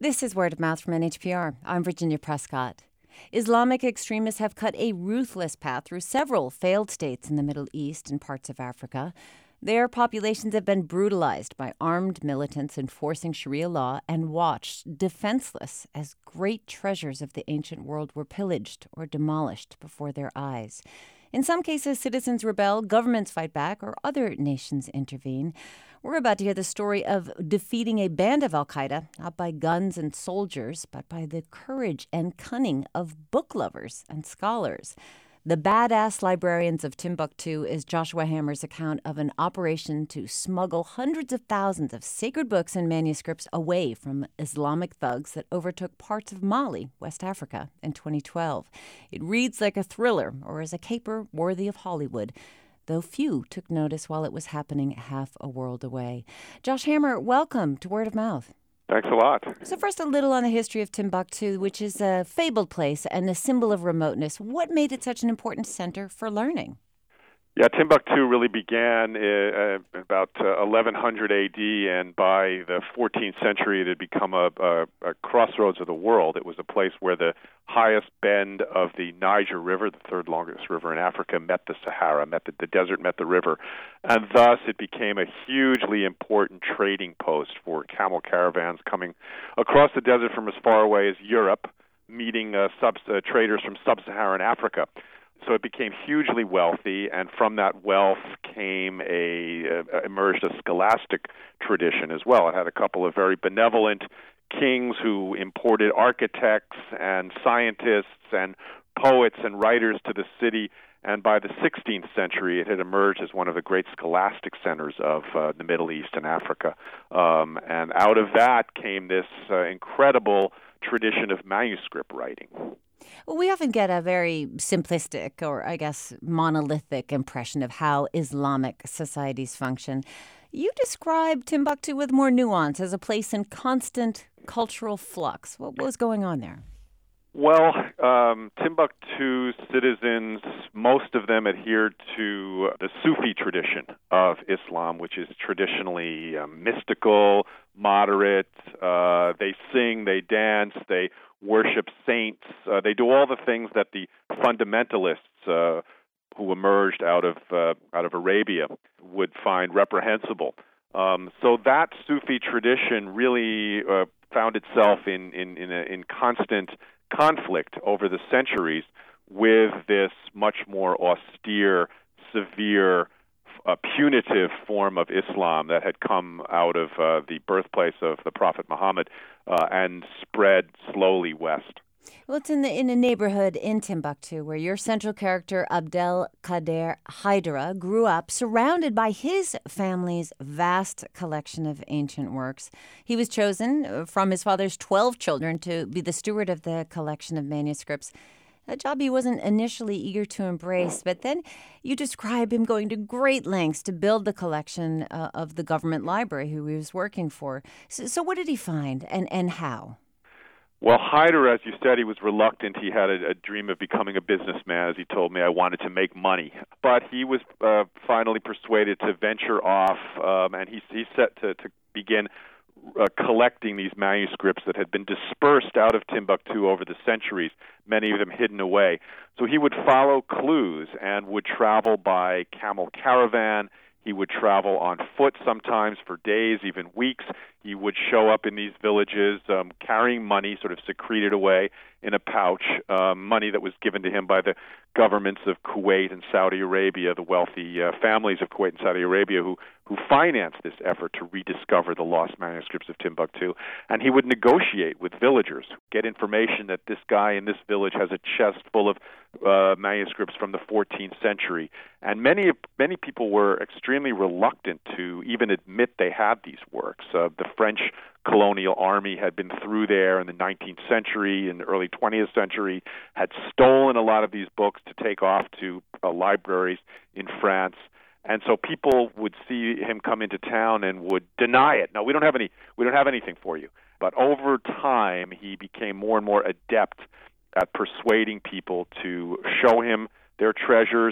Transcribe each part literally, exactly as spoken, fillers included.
This is Word of Mouth from N H P R. I'm Virginia Prescott. Islamic extremists have cut a ruthless path through several failed states in the Middle East and parts of Africa. Their populations have been brutalized by armed militants enforcing Sharia law and watched defenseless as great treasures of the ancient world were pillaged or demolished before their eyes. In some cases, citizens rebel, governments fight back, or other nations intervene. We're about to hear the story of defeating a band of al-Qaeda, not by guns and soldiers, but by the courage and cunning of book lovers and scholars. The Badass Librarians of Timbuktu is Joshua Hammer's account of an operation to smuggle hundreds of thousands of sacred books and manuscripts away from Islamic thugs that overtook parts of Mali, West Africa, in twenty twelve. It reads like a thriller or as a caper worthy of Hollywood, though few took notice while it was happening half a world away. Josh Hammer, welcome to Word of Mouth. Thanks a lot. So first, a little on the history of Timbuktu, which is a fabled place and a symbol of remoteness. What made it such an important center for learning? Yeah, Timbuktu really began uh, about uh, eleven hundred A D, and by the fourteenth century, it had become a, a, a crossroads of the world. It was a place where the highest bend of the Niger River, the third longest river in Africa, met the Sahara, met the, the desert, met the river, and thus it became a hugely important trading post for camel caravans coming across the desert from as far away as Europe, meeting uh, sub, uh, traders from sub-Saharan Africa. So it became hugely wealthy, and from that wealth came a uh, emerged a scholastic tradition as well. It had a couple of very benevolent kings who imported architects and scientists and poets and writers to the city, and by the sixteenth century it had emerged as one of the great scholastic centers of uh, the Middle East and Africa. Um, and out of that came this uh, incredible tradition of manuscript writing. Well, we often get a very simplistic or, I guess, monolithic impression of how Islamic societies function. You describe Timbuktu with more nuance as a place in constant cultural flux. What was going on there? Well, um, Timbuktu citizens, most of them adhered to the Sufi tradition of Islam, which is traditionally uh, mystical, moderate. Uh, they sing, they dance, they worship saints. Uh, they do all the things that the fundamentalists uh, who emerged out of uh, out of Arabia would find reprehensible. Um, so that Sufi tradition really uh, found itself in in in, a, in constant conflict over the centuries with this much more austere, severe, uh, punitive form of Islam that had come out of uh, the birthplace of the Prophet Muhammad uh, and spread slowly west. Well, it's in the in a neighborhood in Timbuktu where your central character, Abdel Kader Haidara, grew up surrounded by his family's vast collection of ancient works. He was chosen from his father's twelve children to be the steward of the collection of manuscripts, a job he wasn't initially eager to embrace. But then you describe him going to great lengths to build the collection uh, of the government library who he was working for. So, so what did he find and, and how? Well, Haidar, as you said, he was reluctant. He had a, a dream of becoming a businessman. As he told me, I wanted to make money. But he was uh, finally persuaded to venture off, um, and he, he set to, to begin uh, collecting these manuscripts that had been dispersed out of Timbuktu over the centuries, many of them hidden away. So he would follow clues and would travel by camel caravan. He would travel on foot sometimes for days, even weeks. He would show up in these villages um, carrying money sort of secreted away in a pouch, um, money that was given to him by the governments of Kuwait and Saudi Arabia, the wealthy uh, families of Kuwait and Saudi Arabia who, who financed this effort to rediscover the lost manuscripts of Timbuktu. And he would negotiate with villagers, get information that this guy in this village has a chest full of uh, manuscripts from the fourteenth century. And many many people were extremely reluctant to even admit they had these works. Uh, the French colonial army had been through there in the nineteenth century and early twentieth century, had stolen a lot of these books to take off to uh, libraries in France. And so people would see him come into town and would deny it. No, we don't have any. We don't have anything for you. But over time, he became more and more adept at persuading people to show him their treasures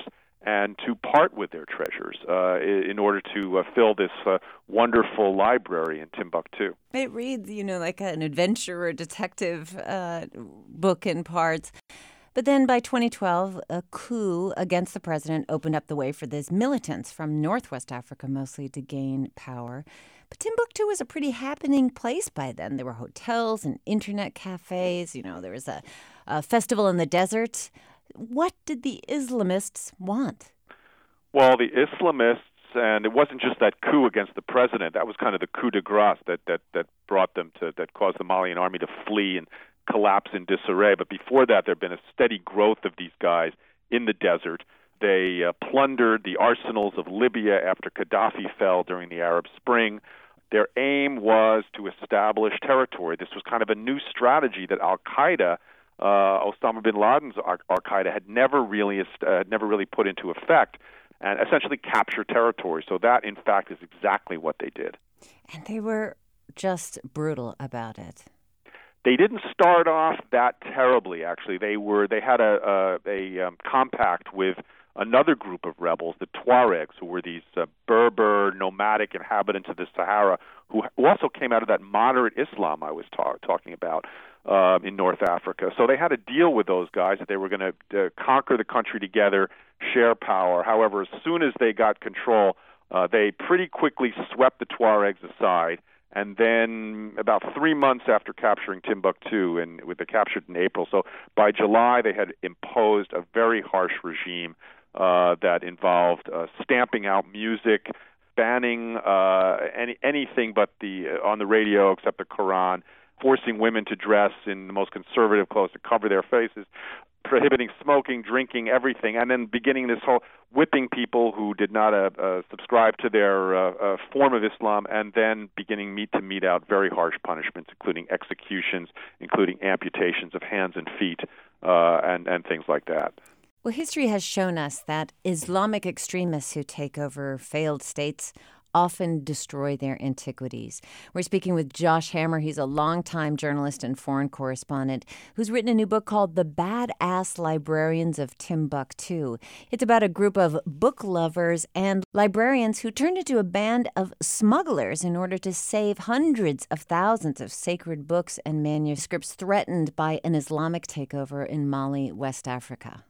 and to part with their treasures uh, in order to uh, fill this uh, wonderful library in Timbuktu. It reads, you know, like an adventure or detective uh, book in parts. But then by twenty twelve, a coup against the president opened up the way for these militants from Northwest Africa mostly to gain power. But Timbuktu was a pretty happening place by then. There were hotels and internet cafes. You know, there was a, a festival in the desert. What did the Islamists want? Well, the Islamists, and it wasn't just that coup against the president. That was kind of the coup de grace that that, that brought them to, that caused the Malian army to flee and collapse in disarray. But before that, there had been a steady growth of these guys in the desert. They uh, plundered the arsenals of Libya after Gaddafi fell during the Arab Spring. Their aim was to establish territory. This was kind of a new strategy that Al-Qaeda, uh, Osama bin Laden's Al-Qaeda, had never really uh, had never really put into effect, and essentially capture territory. So that, in fact, is exactly what they did. And they were just brutal about it. They didn't start off that terribly, actually. They were they had a a, a um, compact with another group of rebels, the Tuaregs, who were these uh, Berber nomadic inhabitants of the Sahara, who, who also came out of that moderate Islam I was ta- talking about uh, in North Africa. So they had a deal with those guys that they were going to uh, conquer the country together, share power. However, as soon as they got control, uh, they pretty quickly swept the Tuaregs aside. And then about three months after capturing Timbuktu, and with the captured in April, so by July they had imposed a very harsh regime uh, that involved uh, stamping out music, banning uh, any anything but the uh, on the radio except the Quran, forcing women to dress in the most conservative clothes to cover their faces, prohibiting smoking, drinking, everything, and then beginning this whole whipping people who did not uh, uh, subscribe to their uh, uh, form of Islam, and then beginning meet to mete out very harsh punishments, including executions, including amputations of hands and feet, uh, and, and things like that. Well, history has shown us that Islamic extremists who take over failed states often destroy their antiquities. We're speaking with Josh Hammer. He's a longtime journalist and foreign correspondent who's written a new book called The Badass Librarians of Timbuktu. It's about a group of book lovers and librarians who turned into a band of smugglers in order to save hundreds of thousands of sacred books and manuscripts threatened by an Islamic takeover in Mali, West Africa.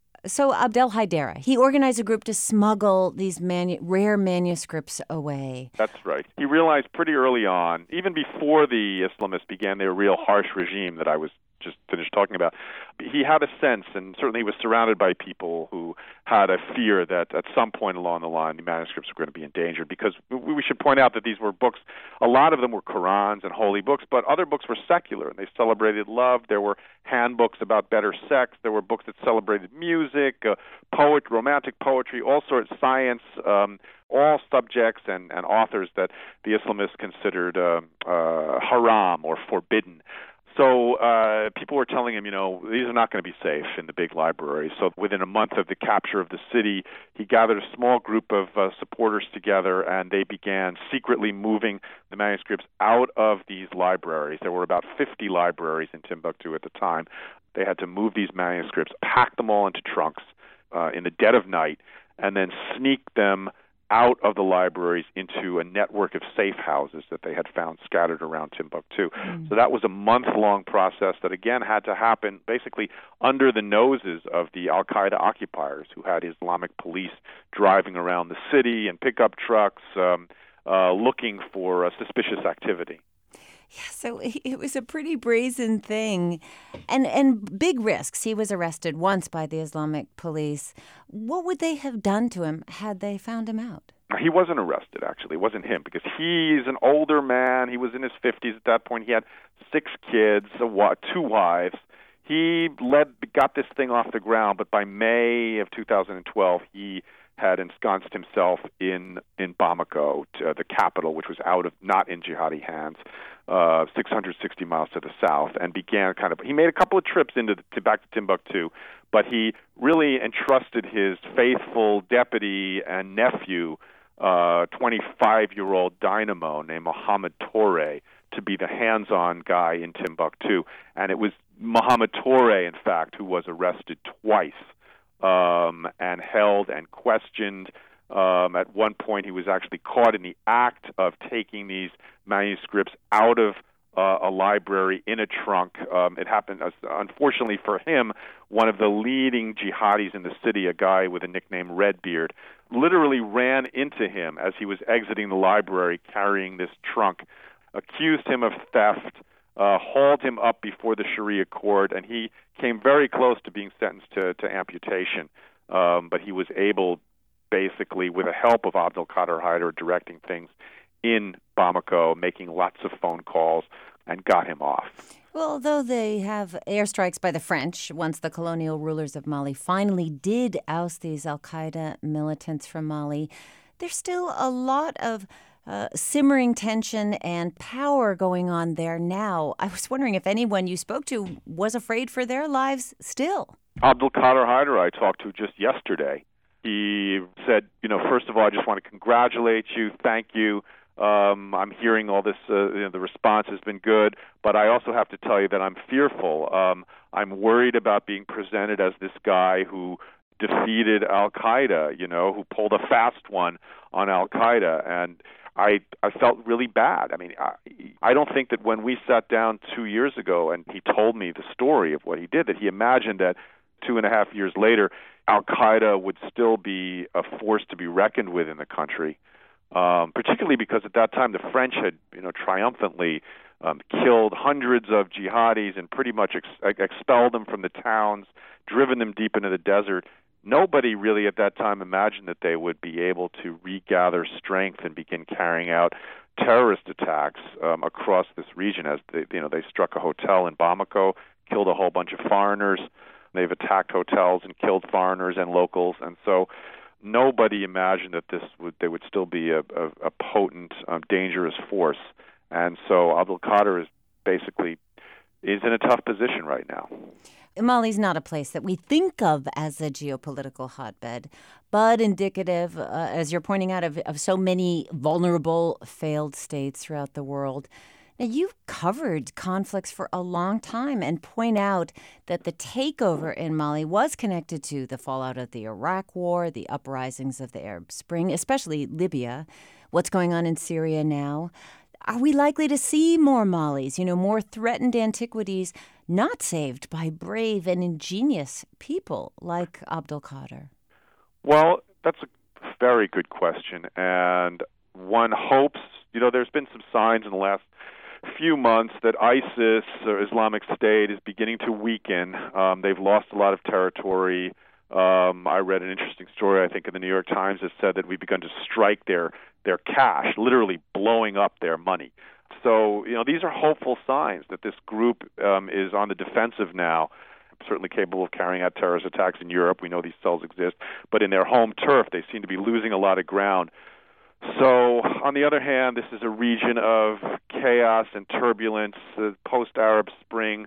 So Abdel Haidara, he organized a group to smuggle these manu- rare manuscripts away. That's right. He realized pretty early on, even before the Islamists began their real harsh regime that I was just finished talking about, he had a sense, and certainly he was surrounded by people who had a fear that at some point along the line the manuscripts were going to be endangered, because we should point out that these were books, a lot of them were Qurans and holy books, but other books were secular, and they celebrated love. There were handbooks about better sex. There were books that celebrated music, uh, poet, romantic poetry, all sorts of science, um, all subjects and, and authors that the Islamists considered uh, uh, haram or forbidden. So uh, people were telling him, you know, these are not going to be safe in the big libraries. So within a month of the capture of the city, he gathered a small group of uh, supporters together, and they began secretly moving the manuscripts out of these libraries. There were about fifty libraries in Timbuktu at the time. They had to move these manuscripts, pack them all into trunks uh, in the dead of night, and then sneak them out of the libraries into a network of safe houses that they had found scattered around Timbuktu. Mm. So that was a month-long process that, again, had to happen basically under the noses of the Al-Qaeda occupiers, who had Islamic police driving around the city and pickup trucks um, uh, looking for uh, suspicious activity. Yeah, so it was a pretty brazen thing, and and big risks. He was arrested once by the Islamic police. What would they have done to him had they found him out? He wasn't arrested, actually. It wasn't him, because he's an older man. He was in his fifties at that point. He had six kids, a, two wives. He led, got this thing off the ground, but by May of two thousand twelve, he had ensconced himself in in Bamako, to, uh, the capital, which was out of not in jihadi hands, uh, six hundred sixty miles to the south, and began kind of. He made a couple of trips into the, to, back to Timbuktu, but he really entrusted his faithful deputy and nephew, uh, twenty-five-year-old dynamo named Mohamed Touré, to be the hands-on guy in Timbuktu, and it was Mohamed Touré, in fact, who was arrested twice um, and held and questioned. Um, at one point, he was actually caught in the act of taking these manuscripts out of uh, a library in a trunk. Um, it happened, uh, unfortunately for him, one of the leading jihadis in the city, a guy with a nickname Redbeard, literally ran into him as he was exiting the library carrying this trunk, accused him of theft, uh, hauled him up before the Sharia court, and he came very close to being sentenced to, to amputation. Um, but he was able, basically, with the help of Abdul Qadir Haider directing things in Bamako, making lots of phone calls, and got him off. Well, though they have airstrikes by the French, once the colonial rulers of Mali finally did oust these al-Qaeda militants from Mali, there's still a lot of uh, simmering tension and power going on there now. I was wondering if anyone you spoke to was afraid for their lives still. Abdul Qadir Haider I talked to just yesterday. He said, you know, first of all, I just want to congratulate you, thank you. Um, I'm hearing all this, uh, you know, the response has been good, but I also have to tell you that I'm fearful. Um, I'm worried about being presented as this guy who defeated Al-Qaeda, you know, who pulled a fast one on Al-Qaeda. And I I felt really bad. I mean, I, I don't think that when we sat down two years ago and he told me the story of what he did, that he imagined that two and a half years later, Al-Qaeda would still be a force to be reckoned with in the country. Um, particularly because at that time the French had, you know, triumphantly um, killed hundreds of jihadis and pretty much ex- expelled them from the towns, driven them deep into the desert. Nobody really at that time imagined that they would be able to regather strength and begin carrying out terrorist attacks um, across this region. As they, you know, they struck a hotel in Bamako, killed a whole bunch of foreigners. They've attacked hotels and killed foreigners and locals, and so nobody imagined that this would they would still be a, a, a potent, um, dangerous force. And so Abdul Qadir is basically is in a tough position right now. Mali's not a place that we think of as a geopolitical hotbed, but indicative, uh, as you're pointing out, of, of so many vulnerable, failed states throughout the world. Now, you've covered conflicts for a long time and point out that the takeover in Mali was connected to the fallout of the Iraq War, the uprisings of the Arab Spring, especially Libya, what's going on in Syria now. Are we likely to see more Malis, you know, more threatened antiquities not saved by brave and ingenious people like Abdul Qadir? Well, that's a very good question. And one hopes, you know, there's been some signs in the last few months that ISIS, or Islamic State, is beginning to weaken. Um, they've lost a lot of territory. Um, I read an interesting story, I think, in the New York Times that said that we've begun to strike their their cash, literally blowing up their money. So, you know, these are hopeful signs that this group um, is on the defensive now, certainly capable of carrying out terrorist attacks in Europe. We know these cells exist. But in their home turf, they seem to be losing a lot of ground. So, on the other hand, this is a region of chaos and turbulence. The post-Arab Spring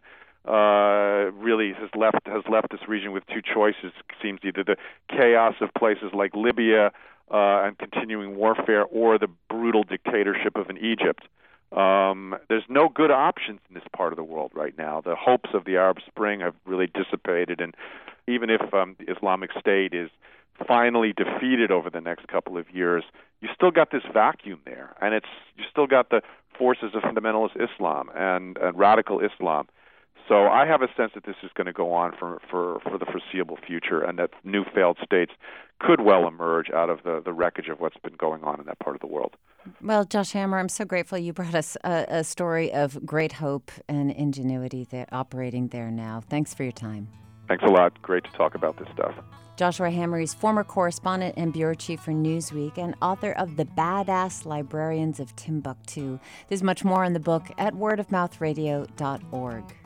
uh, really has left has left this region with two choices. It seems either the chaos of places like Libya uh, and continuing warfare, or the brutal dictatorship of an Egypt. Um, there's no good options in this part of the world right now. The hopes of the Arab Spring have really dissipated, and even if um, the Islamic State is finally defeated over the next couple of years, you still got this vacuum there, and it's you still got the forces of fundamentalist Islam and, and radical Islam. So I have a sense that this is going to go on for, for, for the foreseeable future, and that new failed states could well emerge out of the, the wreckage of what's been going on in that part of the world. Well, Josh Hammer, I'm so grateful you brought us a, a story of great hope and ingenuity that operating there now. Thanks for your time. Thanks a lot. Great to talk about this stuff. Joshua Hammer is former correspondent and bureau chief for Newsweek and author of The Badass Librarians of Timbuktu. There's much more in the book at word of mouth radio dot org.